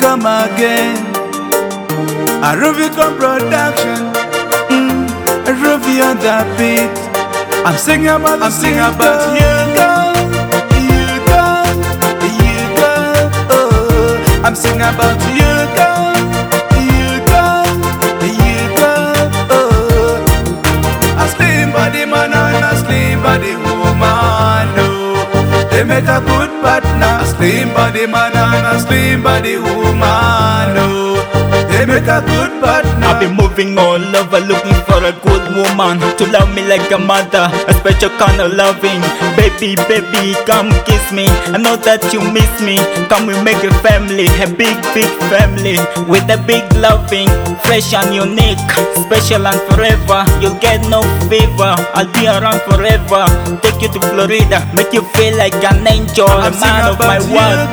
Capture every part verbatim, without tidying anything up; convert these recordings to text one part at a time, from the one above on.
come again. A Rubicon production, mm, a Ruby on the beat. I'm singing about, I'm singing about you, girl, you, girl, you, girl. Oh, I'm singing about you, girl, you, girl, you, girl. Oh, a slim body man and a slim body woman. Oh, they make a good partner. A slim body man and a slim body woman. Oh, they make a good partner. I've been moving all over looking for a good woman to love me like a mother, a special kind of loving. Baby, baby, come kiss me. I know that you miss me. Come we make a family, a big, big family with a big loving, fresh and unique, special and forever. You'll get no fever. I'll be around forever. Take you to Florida, make you feel like an angel, a man of my word.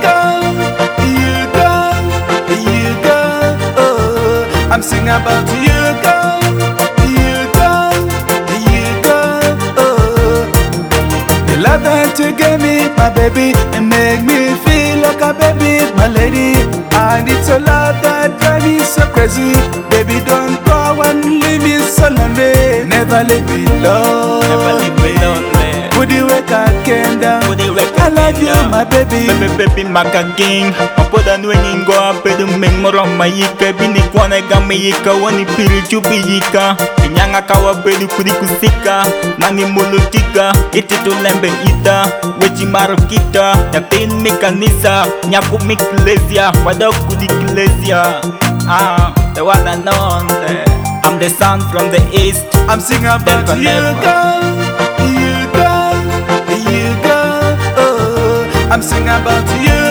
I'm singing about you, girl, you, girl, you, girl. Oh, the love that you gave me, my baby, and make me feel like a baby, my lady. And it's a love that drives me so crazy. Baby, don't go and leave me so lonely. Never leave me alone. Never leave me lonely. Would you wake again down? Would you wake I love you, my baby. Baby, baby, makaking. Mapoda nwengin go apedu mengmoro mayika. Bini kwana gameyika. Wani piri chubiyika. Inyanga kawa bedu kudikusika. Nangi mulutika. Iti tulembe ita. Weji marokita. Nyakin mekanisa. Nyaku miklezia. Wada kudiklezia. Ah, the one and only. I'm the son from the east. I'm singing about you, girl, you, girl, you, girl. Oh, I'm singing about you.